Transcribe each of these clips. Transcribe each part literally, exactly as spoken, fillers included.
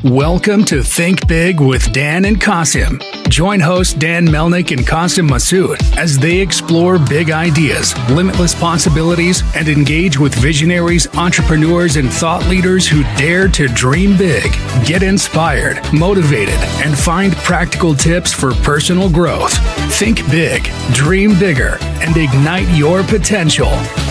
Welcome to Think Big with Dan and Qasim. Join hosts Dan Melnick and Qasim Masood as they explore big ideas, limitless possibilities, and engage with visionaries, entrepreneurs, and thought leaders who dare to dream big, get inspired, motivated, and find practical tips for personal growth. Think big, dream bigger, and ignite your potential.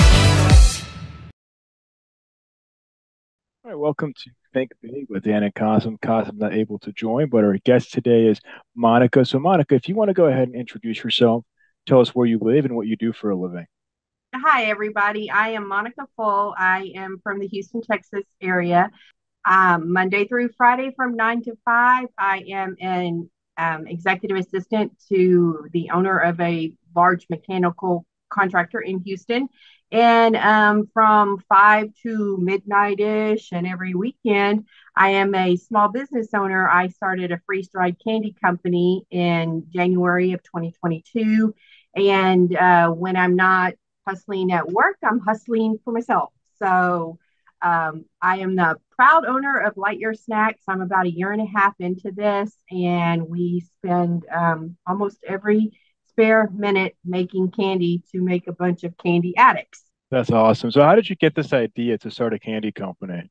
All right, welcome to Think Big with Dan and Qasim. Qasim not able to join, but our guest today is Monica. So, Monica, if you want to go ahead and introduce yourself, tell us where you live and what you do for a living. Hi, everybody. I am Monica Full. I am from the Houston, Texas area. Um, Monday through Friday from nine to five, I am an um, executive assistant to the owner of a large mechanical contractor in Houston. And um, from five to midnight-ish and every weekend, I am a small business owner. I started a freeze-dried candy company in January of twenty twenty-two. And uh, when I'm not hustling at work, I'm hustling for myself. So um, I am the proud owner of Lightyear Snacks. I'm about a year and a half into this, and we spend um, almost every spare minute making candy to make a bunch of candy addicts. That's awesome. So, how did you get this idea to start a candy company?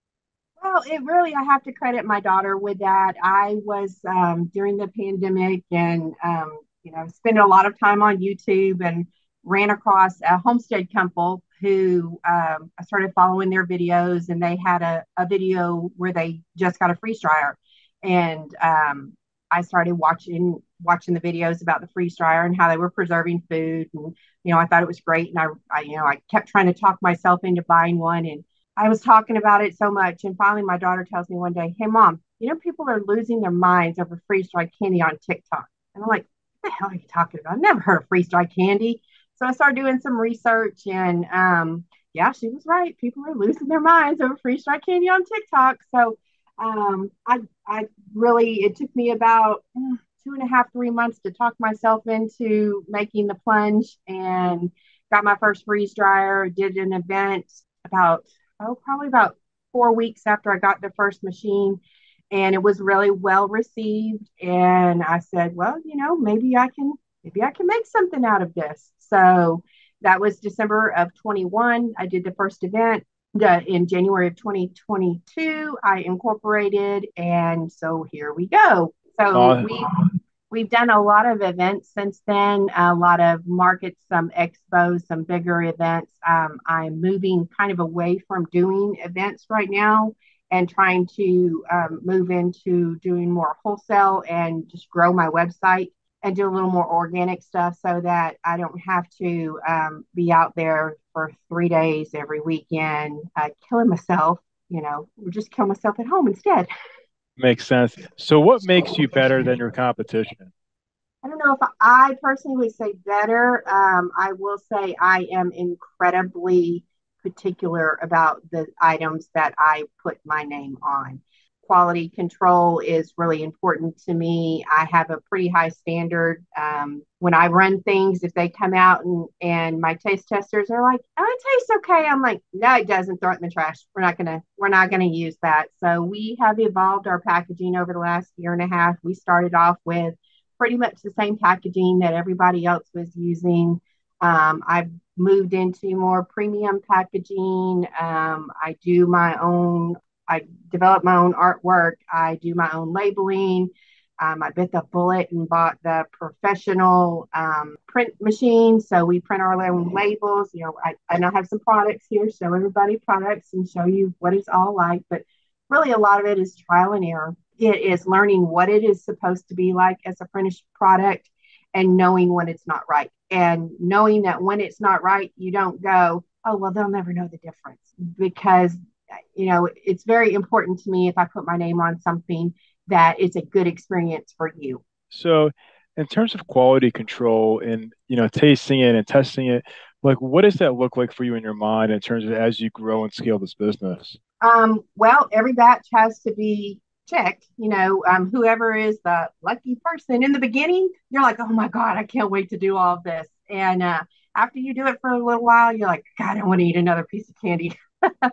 Well, it really, I have to credit my daughter with that. I was um, during the pandemic and, um, you know, spending a lot of time on YouTube and ran across a homestead couple who um, I started following their videos, and they had a, a video where they just got a freeze dryer. And um, I started watching watching the videos about the freeze dryer and how they were preserving food. And, you know, I thought it was great. And I, I, you know, I kept trying to talk myself into buying one. And I was talking about it so much. And finally, my daughter tells me one day, "Hey, Mom, you know, people are losing their minds over freeze-dried candy on TikTok." And I'm like, "What the hell are you talking about? I've never heard of freeze-dried candy." So I started doing some research, and um, yeah, she was right. People are losing their minds over freeze-dried candy on TikTok. So um, I, I really, it took me about uh, two and a half, three months to talk myself into making the plunge, and got my first freeze dryer, did an event about, oh, probably about four weeks after I got the first machine. And it was really well received. And I said, well, you know, maybe I can, maybe I can make something out of this. So that was December of twenty-one. I did the first event. The, in January of twenty twenty-two, I incorporated. And so here we go. So Uh, we We've done a lot of events since then, a lot of markets, some expos, some bigger events. Um, I'm moving kind of away from doing events right now and trying to um, move into doing more wholesale and just grow my website and do a little more organic stuff so that I don't have to um, be out there for three days every weekend, uh, killing myself, you know, or just kill myself at home instead. Makes sense. So, what makes you better than your competition? I don't know if I personally would say better. Um, I will say I am incredibly particular about the items that I put my name on. Quality control is really important to me. I have a pretty high standard. Um, when I run things, if they come out and, and my taste testers are like, "Oh, it tastes okay," I'm like, "No, it doesn't. Throw it in the trash. We're not gonna, we're not gonna use that." So we have evolved our packaging over the last year and a half. We started off with pretty much the same packaging that everybody else was using. Um, I've moved into more premium packaging. Um, I do my own, I develop my own artwork. I do my own labeling. Um, I bit the bullet and bought the professional um, print machine. So we print our own labels. You know, I, I now have some products here, show everybody products and show you what it's all like. But really, a lot of it is trial and error. It is learning what it is supposed to be like as a finished product and knowing when it's not right. And knowing that when it's not right, you don't go, "Oh, well, they'll never know the difference." Because, you know, it's very important to me if I put my name on something that it's a good experience for you. So, in terms of quality control and you know tasting it and testing it, like what does that look like for you in your mind in terms of as you grow and scale this business? Um, well, every batch has to be checked. You know, um, whoever is the lucky person in the beginning, you're like, "Oh my God, I can't wait to do all of this." And uh, after you do it for a little while, you're like, "God, I want to eat another piece of candy."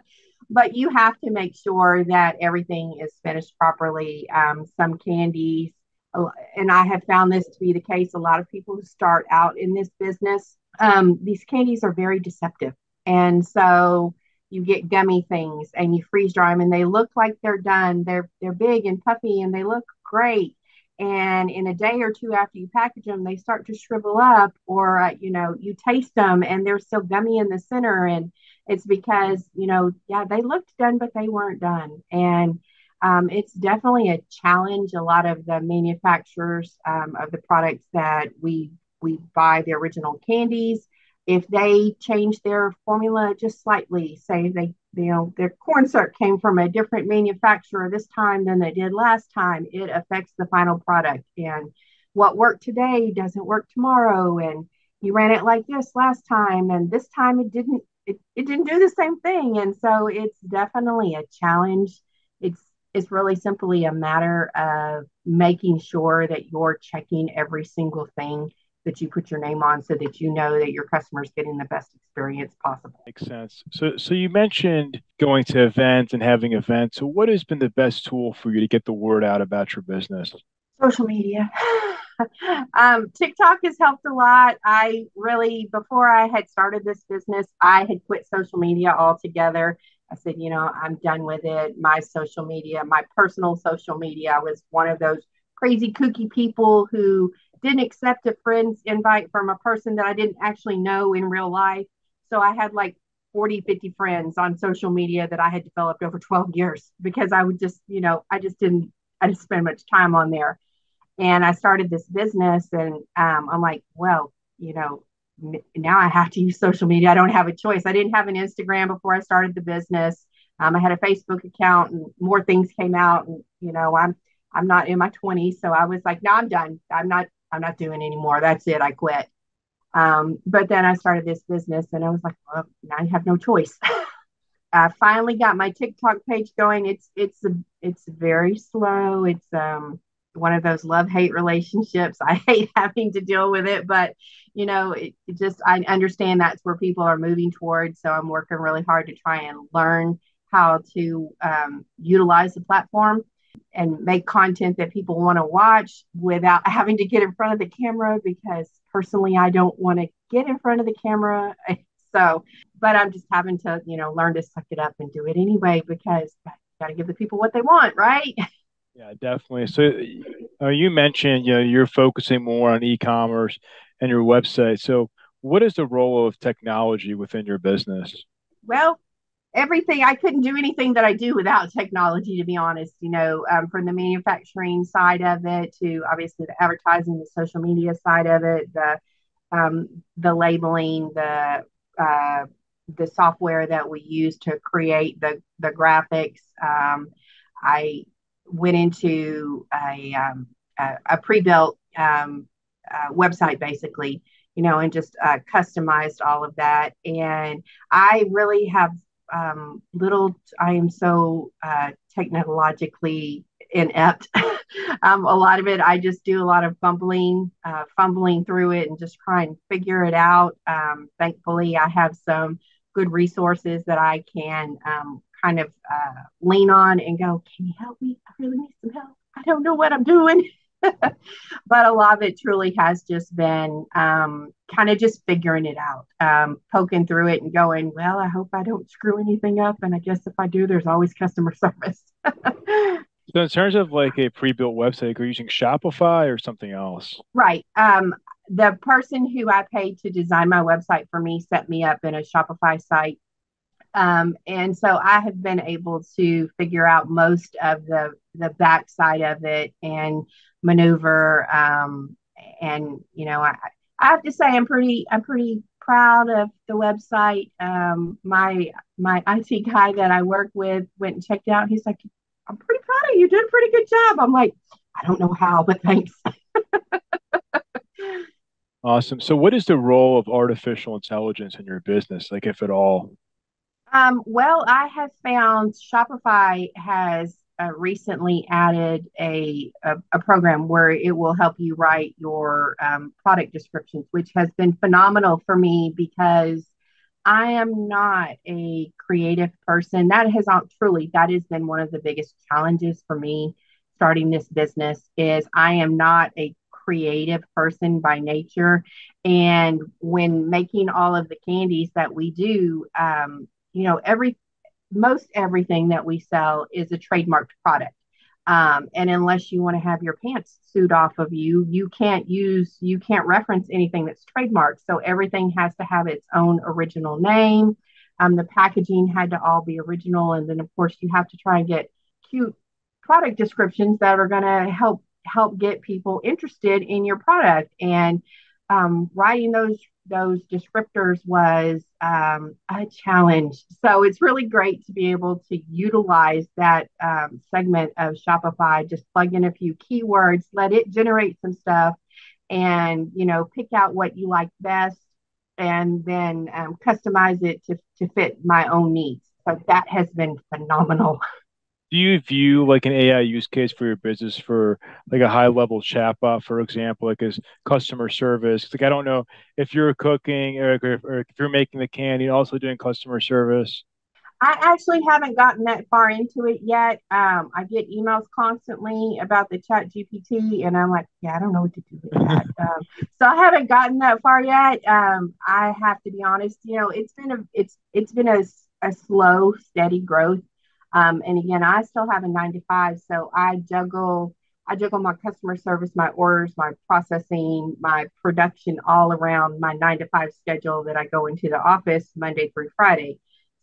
but you have to make sure that everything is finished properly. Um, some candies, and I have found this to be the case, a lot of people who start out in this business, um, these candies are very deceptive. And so you get gummy things and you freeze dry them and they look like they're done. They're they're big and puffy and they look great. And in a day or two after you package them, they start to shrivel up, or uh, you know, you taste them and they're still gummy in the center. And it's because, you know, yeah, they looked done, but they weren't done. And um, it's definitely a challenge. A lot of the manufacturers um, of the products that we we buy, the original candies, if they change their formula just slightly, say they, you know, their corn syrup came from a different manufacturer this time than they did last time, it affects the final product. And what worked today doesn't work tomorrow. And you ran it like this last time, and this time it didn't. It, it didn't do the same thing. And so it's definitely a challenge. It's it's really simply a matter of making sure that you're checking every single thing that you put your name on so that you know that your customer is getting the best experience possible. Makes sense. So, so you mentioned going to events and having events. So what has been the best tool for you to get the word out about your business? Social media. um, TikTok has helped a lot. I really, before I had started this business, I had quit social media altogether. I said, you know, I'm done with it. My social media, my personal social media, I was one of those crazy kooky people who didn't accept a friend's invite from a person that I didn't actually know in real life. So I had like forty, fifty friends on social media that I had developed over twelve years because I would just, you know, I just didn't, I didn't spend much time on there. And I started this business and um, I'm like, well, you know, now I have to use social media. I don't have a choice. I didn't have an Instagram before I started the business. Um, I had a Facebook account and more things came out, and, you know, I'm, I'm not in my twenties. So I was like, no, I'm done. I'm not, I'm not doing anymore. That's it. I quit. Um, but then I started this business and I was like, well, now I have no choice. I finally got my TikTok page going. It's, it's, a, it's very slow. It's, um, one of those love hate relationships. I hate having to deal with it, but you know, it, it just, I understand that's where people are moving towards. So I'm working really hard to try and learn how to um, utilize the platform and make content that people want to watch without having to get in front of the camera, because personally, I don't want to get in front of the camera. So, but I'm just having to, you know, learn to suck it up and do it anyway, because you got to give the people what they want, right? Yeah, definitely. So uh, you mentioned, you know, you're focusing more on e-commerce and your website. So what is the role of technology within your business? Well, everything. I couldn't do anything that I do without technology, to be honest, you know, um, from the manufacturing side of it to obviously the advertising, the social media side of it, the, um, the labeling, the, uh, the software that we use to create the, the graphics. Um, I went into a, um, a, a pre-built um, uh, website, basically, you know, and just uh, customized all of that. And I really have um, little, I am so uh, technologically inept. um, a lot of it, I just do a lot of fumbling, uh, fumbling through it and just try and figure it out. Um, thankfully, I have some good resources that I can um, kind of uh, lean on and go, can you help me? I really need some help. I don't know what I'm doing. But a lot of it truly has just been um, kind of just figuring it out, um, poking through it and going, well, I hope I don't screw anything up. And I guess if I do, there's always customer service. So in terms of like a pre-built website, are you using Shopify or something else? Right. Um, the person who I paid to design my website for me set me up in a Shopify site. Um, and so I have been able to figure out most of the the backside of it and maneuver. Um, and you know, I, I have to say I'm pretty I'm pretty proud of the website. Um, my my I T guy that I work with went and checked out. He's like, I'm pretty proud of you. You did a pretty good job. I'm like, I don't know how, but thanks. Awesome. So what is the role of artificial intelligence in your business, like if at all? Um, well, I have found Shopify has uh, recently added a, a, a program where it will help you write your um, product descriptions, which has been phenomenal for me because I am not a creative person. That has not truly, that has been one of the biggest challenges for me starting this business is I am not a creative person by nature. And when making all of the candies that we do, um, you know, every most everything that we sell is a trademarked product. Um, and unless you want to have your pants sued off of you, you can't use, you can't reference anything that's trademarked. So everything has to have its own original name. Um, the packaging had to all be original. And then, of course, you have to try and get cute product descriptions that are going to help help get people interested in your product. And um, writing those those descriptors was um, a challenge. So it's really great to be able to utilize that um, segment of Shopify, just plug in a few keywords, let it generate some stuff, and you know, pick out what you like best, and then um, customize it to to fit my own needs. So that has been phenomenal. Do you view like an A I use case for your business for like a high level chatbot, for example, like as customer service? Like I don't know if you're cooking or, or, or if you're making the candy, also doing customer service. I actually haven't gotten that far into it yet. Um, I get emails constantly about the Chat G P T, and I'm like, yeah, I don't know what to do with that. Um, so I haven't gotten that far yet. Um, I have to be honest. You know, it's been a it's it's been a, a slow, steady growth. Um, and again, I still have a nine to five, so I juggle I juggle my customer service, my orders, my processing, my production all around my nine to five schedule that I go into the office Monday through Friday.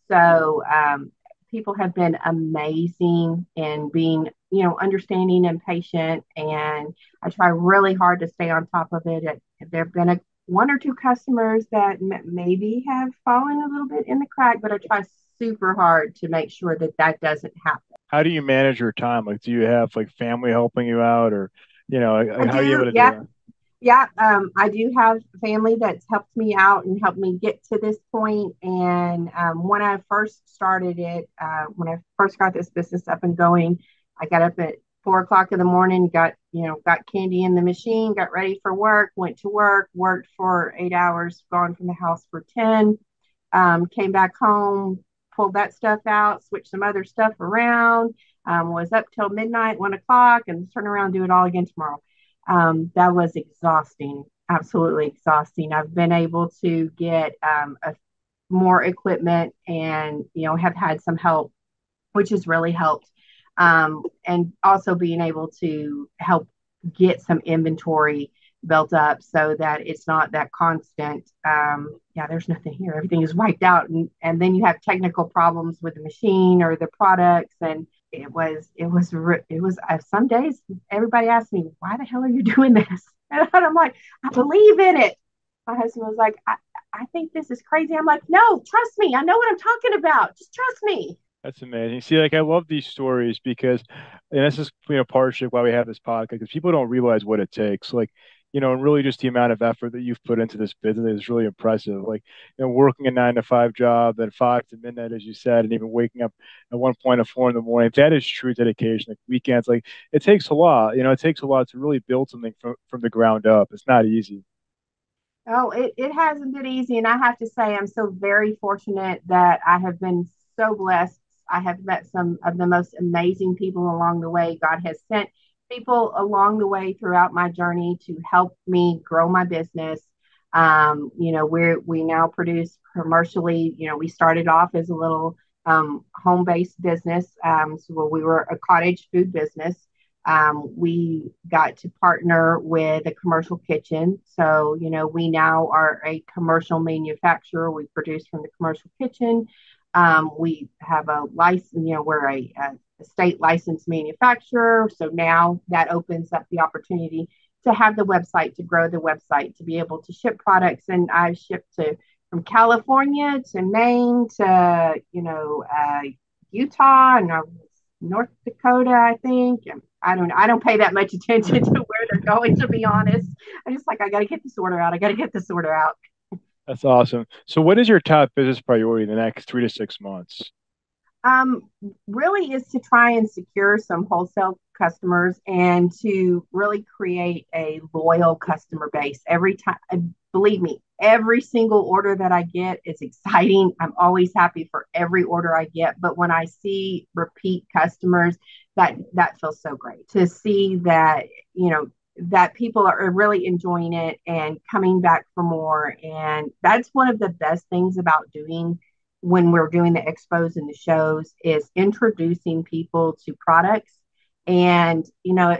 So um, people have been amazing in being, you know, understanding and patient. And I try really hard to stay on top of it. There have been a, one or two customers that m- maybe have fallen a little bit in the crack, but I try super hard to make sure that that doesn't happen. How do you manage your time? Like, do you have like family helping you out, or you know, like, I like, how are you able do, to do yeah. that? Yeah, um, I do have family that's helped me out and helped me get to this point. And um, when I first started it, uh, when I first got this business up and going, I got up at four o'clock in the morning, got you know, got candy in the machine, got ready for work, went to work, worked for eight hours, gone from the house for ten, um, came back home, pulled that stuff out, switched some other stuff around, um, was up till midnight, one o'clock, and turn around and do it all again tomorrow. Um, that was exhausting, absolutely exhausting. I've been able to get um, a, more equipment and, you know, have had some help, which has really helped. Um, and also being able to help get some inventory built up so that it's not that constant. Um, yeah, there's nothing here. Everything is wiped out. And, and then you have technical problems with the machine or the products. And it was, it was, it was, uh, some days everybody asked me, why the hell are you doing this? And I'm like, I believe in it. My husband was like, I, I think this is crazy. I'm like, no, trust me. I know what I'm talking about. Just trust me. That's amazing. See, like I love these stories because, and this is you know partially why we have this podcast because people don't realize what it takes. Like, you know, and really just the amount of effort that you've put into this business is really impressive. Like, you know, working a nine to five job, then five to midnight, as you said, and even waking up at one point at four in the morning. That is true dedication. Like weekends, like it takes a lot. You know, it takes a lot to really build something from from the ground up. It's not easy. Oh, it, it hasn't been easy. And I have to say, I'm so very fortunate that I have been so blessed. I have met some of the most amazing people along the way. God has sent people along the way throughout my journey to help me grow my business. Um, you know, we're, we now produce commercially. You know, we started off as a little um, home-based business. Um, so we were a cottage food business. Um, we got to partner with a commercial kitchen. So, you know, we now are a commercial manufacturer. We produce from the commercial kitchen. Um, we have a license, you know, we're a, a state licensed manufacturer. So now that opens up the opportunity to have the website, to grow the website, to be able to ship products. And I ship to from California to Maine to, you know, uh, Utah and uh, North Dakota, I think. And I don't I don't pay that much attention to where they're going, to be honest. I'm just like, I got to get this order out. I got to get this order out. That's awesome. So, what is your top business priority in the next three to six months? Um, really is to try and secure some wholesale customers and to really create a loyal customer base. Every time believe me, every single order that I get is exciting. I'm always happy for every order I get. But when I see repeat customers, that that feels so great to see that, you know, that people are really enjoying it and coming back for more. And that's one of the best things about doing when we're doing the expos and the shows is introducing people to products. And, you know,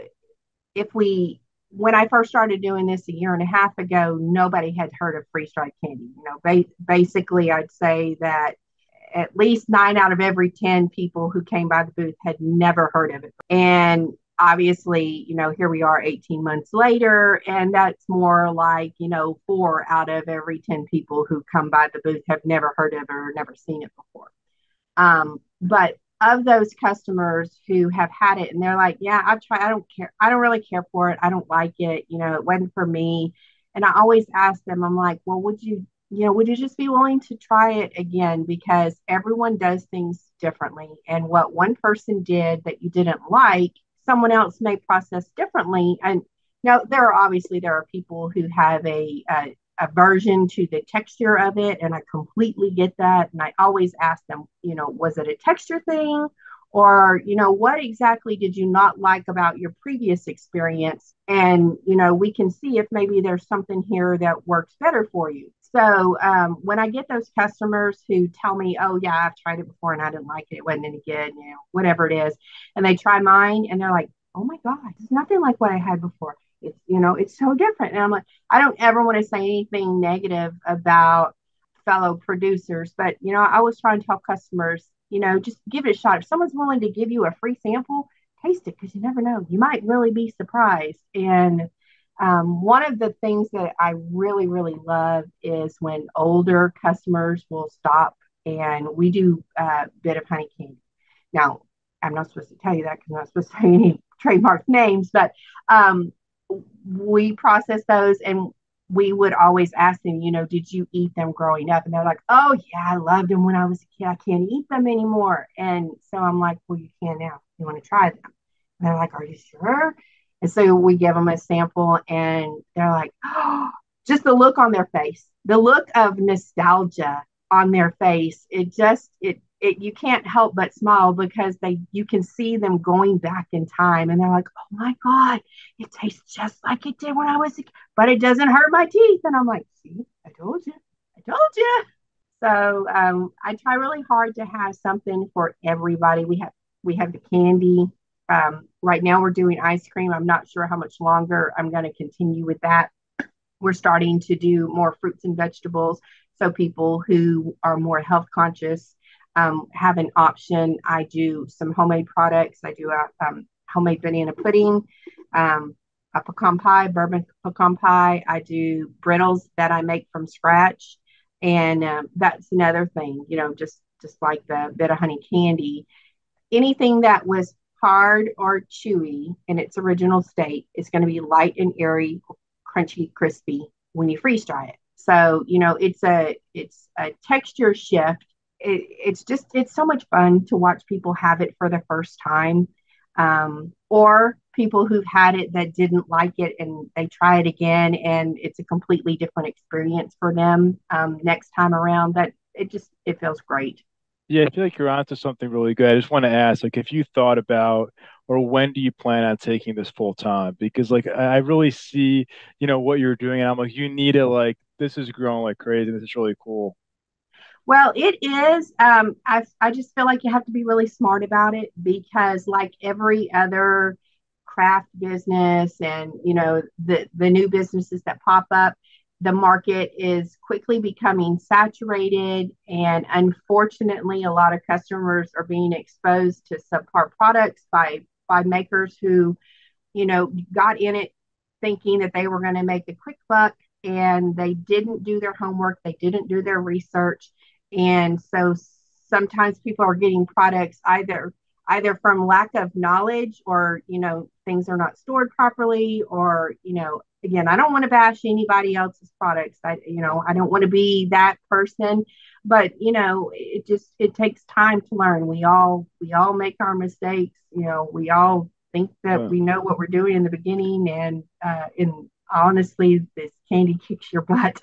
if we, when I first started doing this a year and a half ago, nobody had heard of freeze dried candy. You know, ba- basically, I'd say that at least nine out of every ten people who came by the booth had never heard of it. And obviously, you know, here we are eighteen months later, and that's more like, you know, four out of every ten people who come by the booth have never heard of it or never seen it before. Um, but of those customers who have had it and they're like, yeah, I've tried, I don't care. I don't really care for it. I don't like it. You know, it wasn't for me. And I always ask them, I'm like, well, would you, you know, would you just be willing to try it again? Because everyone does things differently. And what one person did that you didn't like, someone else may process differently. And now there are obviously there are people who have a, a aversion to the texture of it, and I completely get that. And I always ask them, you know, was it a texture thing, or you know, what exactly did you not like about your previous experience? And you know, we can see if maybe there's something here that works better for you. So um, when I get those customers who tell me, oh yeah, I've tried it before and I didn't like it, it wasn't any good, you know, whatever it is, and they try mine and they're like, oh my God, it's nothing like what I had before. It's, you know, it's so different. And I'm like, I don't ever want to say anything negative about fellow producers, but, you know, I always try and tell customers, you know, just give it a shot. If someone's willing to give you a free sample, taste it, because you never know. You might really be surprised. And um, one of the things that I really, really love is when older customers will stop and we do a bit of honey candy. Now, I'm not supposed to tell you that because I'm not supposed to say any trademark names, but um, we process those and we would always ask them, you know, did you eat them growing up? And they're like, oh yeah, I loved them when I was a kid. I can't eat them anymore. And so I'm like, well, you can now. You want to try them? And they're like, are you sure? And so we give them a sample and they're like, oh, just the look on their face, the look of nostalgia on their face. It just, it, it, you can't help but smile because they, you can see them going back in time and they're like, oh my God, it tastes just like it did when I was a kid, but it doesn't hurt my teeth. And I'm like, see, I told you, I told you. So um, I try really hard to have something for everybody. We have, we have the candy. Um, right now we're doing ice cream. I'm not sure how much longer I'm going to continue with that. We're starting to do more fruits and vegetables. So people who are more health conscious um, have an option. I do some homemade products. I do a um, homemade banana pudding, um, a pecan pie, bourbon pecan pie. I do brittles that I make from scratch. And um, that's another thing, you know, just, just like the bit of honey candy, anything that was hard or chewy in its original state is going to be light and airy, crunchy, crispy when you freeze dry it. So, you know, it's a, it's a texture shift. It, it's just, it's so much fun to watch people have it for the first time. Um, or people who've had it that didn't like it and they try it again and it's a completely different experience for them um, next time around. That it just, it feels great. Yeah, I feel like you're onto something really good. I just want to ask, like, if you thought about, or when do you plan on taking this full time? Because, like, I I really see, you know, what you're doing, and I'm like, you need it. Like, this is growing like crazy. This is really cool. Well, it is. Um, I, I just feel like you have to be really smart about it because, like every other craft business and, you know, the, the new businesses that pop up, the market is quickly becoming saturated. And unfortunately, a lot of customers are being exposed to subpar products by, by makers who, you know, got in it thinking that they were going to make a quick buck and they didn't do their homework. They didn't do their research. And so sometimes people are getting products either either from lack of knowledge or, you know, things are not stored properly or, you know, again, I don't want to bash anybody else's products. I, you know, I don't want to be that person, but, you know, it just, it takes time to learn. We all, we all make our mistakes. You know, we all think that But we know what we're doing in the beginning and uh, in honestly, this candy kicks your butt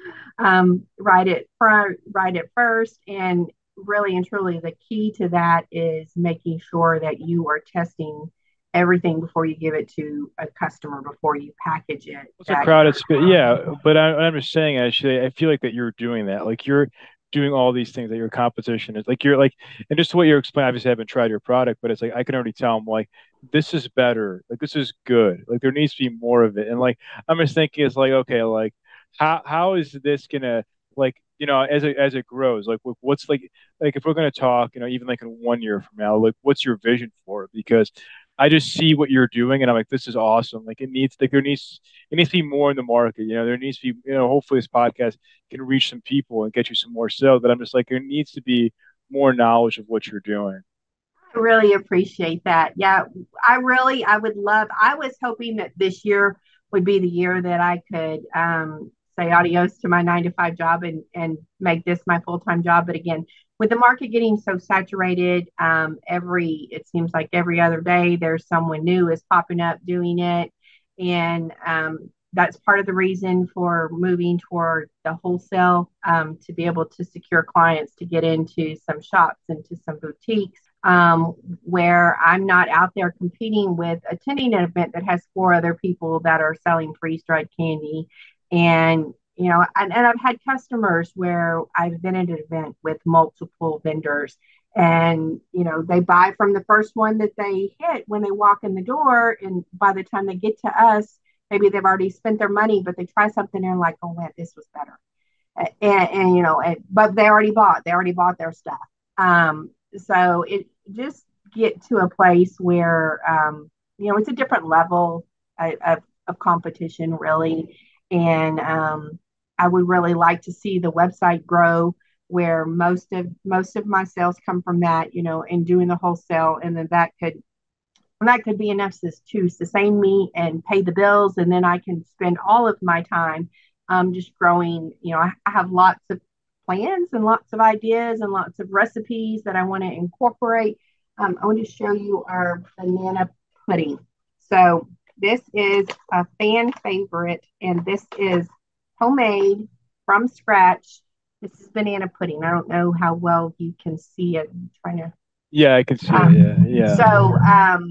um, right at front, right at first. And really and truly, the key to that is making sure that you are testing everything before you give it to a customer, before you package it. It's a That crowded space. Yeah, but I, I'm just saying, actually, I feel like that you're doing that. Like you're doing all these things that your competition is like you're like, and just what you're explaining. Obviously, I haven't tried your product, but it's like I can already tell. I'm like, this is better. Like this is good. Like there needs to be more of it. And like I'm just thinking, it's like okay, like how how is this gonna like you know as it as it grows like what's like like if we're gonna talk you know even like in one year from now like what's your vision for it because I just see what you're doing and I'm like this is awesome like it needs like there needs it needs to be more in the market you know there needs to be you know hopefully this podcast can reach some people and get you some more sales but I'm just like there needs to be more knowledge of what you're doing. I really appreciate that. Yeah, I really, I would love, I was hoping that this year would be the year that I could um, say adios to my nine to five job and, and make this my full-time job. But again, with the market getting so saturated, um, every, it seems like every other day there's someone new is popping up doing it. And um, that's part of the reason for moving toward the wholesale um, to be able to secure clients to get into some shops, into some boutiques um, where I'm not out there competing with attending an event that has four other people that are selling freeze-dried candy. And, you know, and, and I've had customers where I've been at an event with multiple vendors and, you know, they buy from the first one that they hit when they walk in the door. And by the time they get to us, maybe they've already spent their money, but they try something and like, oh man, this was better. And, and you know, and, but they already bought, they already bought their stuff. Um, so it just get to a place where, um, you know, it's a different level of, of, of competition really. And um, I would really like to see the website grow where most of, most of my sales come from that, you know, and doing the wholesale. And then that could, and that could be enough to, to sustain me and pay the bills. And then I can spend all of my time um, just growing. You know, I, I have lots of plans and lots of ideas and lots of recipes that I want to incorporate. Um, I want to show you our banana pudding. So this is a fan favorite, and this is homemade from scratch. This is banana pudding. I don't know how well you can see it. I'm trying to. Yeah, I can see um, it. Yeah, yeah. So um,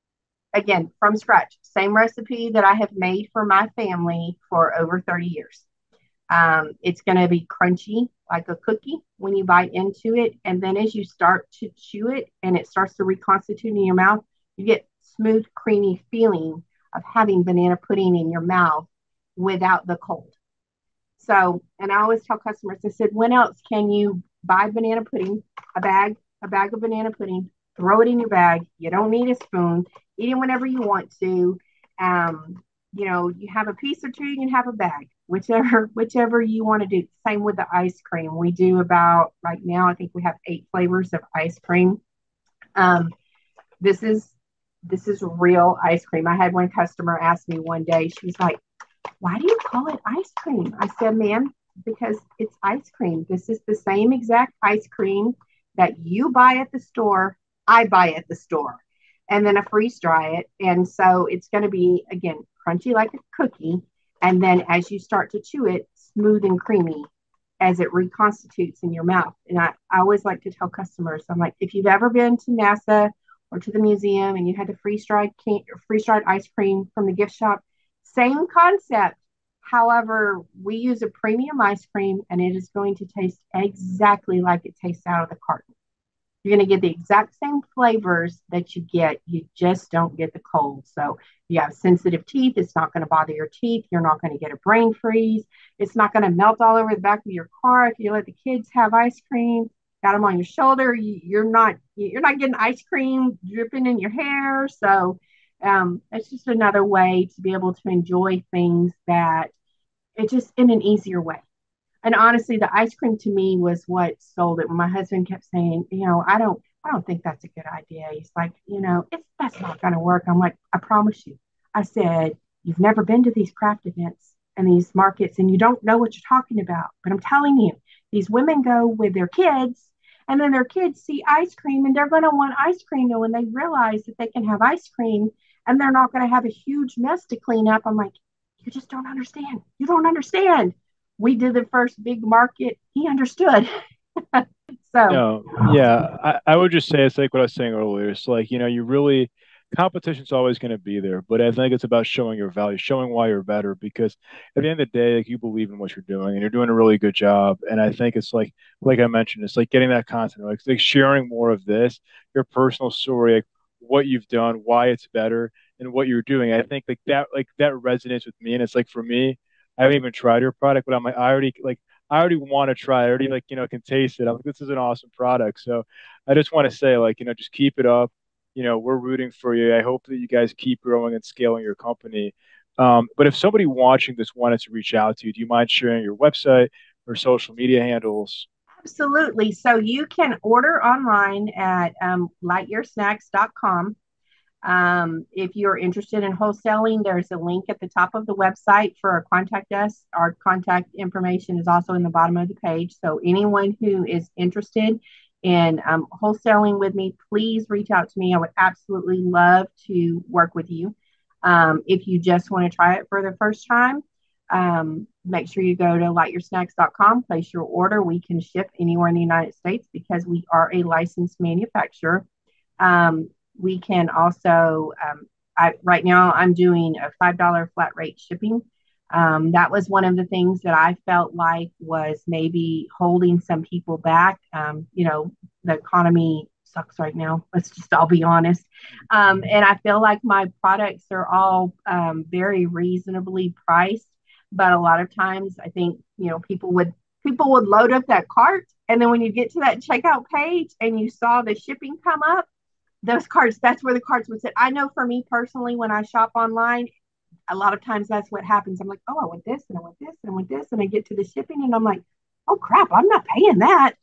again, from scratch, same recipe that I have made for my family for over thirty years. Um, it's going to be crunchy like a cookie when you bite into it. And then as you start to chew it and it starts to reconstitute in your mouth, you get smooth, creamy feeling of having banana pudding in your mouth without the cold. So, and I always tell customers, I said, when else can you buy banana pudding, a bag, a bag of banana pudding, throw it in your bag. You don't need a spoon, eat it whenever you want to. Um, you know, you have a piece or two, you can have a bag, whichever, whichever you want to do. Same with the ice cream. We do about right now, I think we have eight flavors of ice cream. Um, this is, this is real ice cream. I had one customer ask me one day, she was like, why do you call it ice cream? I said, ma'am, because it's ice cream. This is the same exact ice cream that you buy at the store, I buy at the store, and then I freeze dry it. And so it's going to be, again, crunchy like a cookie. And then as you start to chew it, smooth and creamy as it reconstitutes in your mouth. And I, I always like to tell customers, I'm like, if you've ever been to NASA or to the museum and you had the freeze-dried can- freeze-dried ice cream from the gift shop, same concept. However, we use a premium ice cream and it is going to taste exactly like it tastes out of the carton. You're going to get the exact same flavors that you get. You just don't get the cold. So if you have sensitive teeth, it's not going to bother your teeth. You're not going to get a brain freeze. It's not going to melt all over the back of your car. If you let the kids have ice cream, got them on your shoulder, you, you're not you're not getting ice cream dripping in your hair. So um, it's just another way to be able to enjoy things that it's just in an easier way. And honestly, the ice cream to me was what sold it. When my husband kept saying, you know, I don't, I don't think that's a good idea. He's like, you know, it's that's not going to work. I'm like, I promise you. I said, you've never been to these craft events and these markets, and you don't know what you're talking about. But I'm telling you, these women go with their kids, and then their kids see ice cream, and they're going to want ice cream. And when they realize that they can have ice cream, and they're not going to have a huge mess to clean up, I'm like, you just don't understand. You don't understand. We did the first big market. He understood. So, No, yeah, I, I would just say it's like what I was saying earlier. It's like, you know, you really competition's always going to be there, but I think it's about showing your value, showing why you're better because at the end of the day, like you believe in what you're doing and you're doing a really good job. And I think it's like like I mentioned, it's like getting that content, like, like sharing more of this, your personal story, like what you've done, why it's better, and what you're doing. I think like that like that resonates with me. And it's like for me, I haven't even tried your product, but I'm like I already like I already want to try. I already like, you know, can taste it. I'm like, this is an awesome product. So I just want to say, like, you know, just keep it up. You know, we're rooting for you. I hope that you guys keep growing and scaling your company. Um, but if somebody watching this wanted to reach out to you, do you mind sharing your website or social media handles? absolutely. So, you can order online at um, light year snacks dot com. Um, if you're interested in wholesaling, there's a link at the top of the website for contact us. Our contact information is also in the bottom of the page. So anyone who is interested in um, wholesaling with me, please reach out to me. I would absolutely love to work with you. Um, if you just want to try it for the first time, um, make sure you go to light your snacks dot com, place your order. We can ship anywhere in the United States because we are a licensed manufacturer. Um, we can also, um, I, right now, I'm doing a five dollars flat rate shipping. Um, that was one of the things that I felt like was maybe holding some people back. Um, you know, the economy sucks right now. Let's just all be honest. Um, and I feel like my products are all um, very reasonably priced. But a lot of times, I think, you know, people would people would load up that cart, and then when you get to that checkout page and you saw the shipping come up, those cards, that's where the cards would sit. I know for me personally, when I shop online, a lot of times that's what happens. I'm like, oh, I want this and I want this and I want this. And I get to the shipping and I'm like, oh crap, I'm not paying that.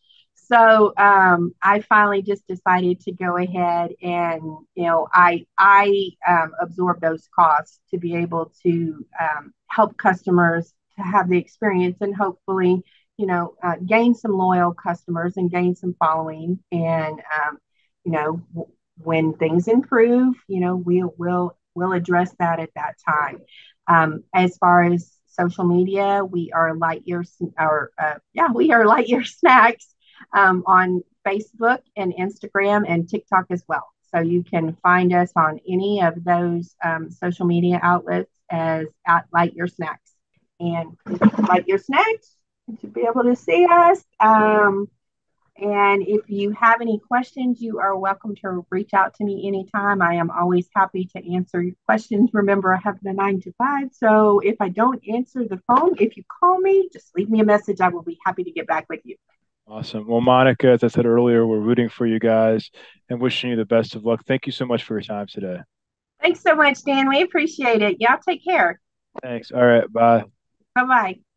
So um, I finally just decided to go ahead and, you know, I I um, absorb those costs to be able to um, help customers to have the experience and hopefully, you know, uh, gain some loyal customers and gain some following. And, um, you know, when things improve, you know, we'll we'll we'll address that at that time. Um, as far as social media, we are Lightyear, or uh, yeah, we are Lightyear Snacks um, on Facebook and Instagram and TikTok as well. So you can find us on any of those um, social media outlets as at Lightyear Snacks. And Lightyear Snacks, you should be able to see us. Um, and if you have any questions, you are welcome to reach out to me anytime. I am always happy to answer your questions. Remember, I have the nine to five. So if I don't answer the phone, if you call me, just leave me a message. I will be happy to get back with you. Awesome. Well, Monica, as I said earlier, we're rooting for you guys and wishing you the best of luck. Thank you so much for your time today. Thanks so much, Dan. We appreciate it. Y'all take care. Thanks. All right. Bye. Bye bye.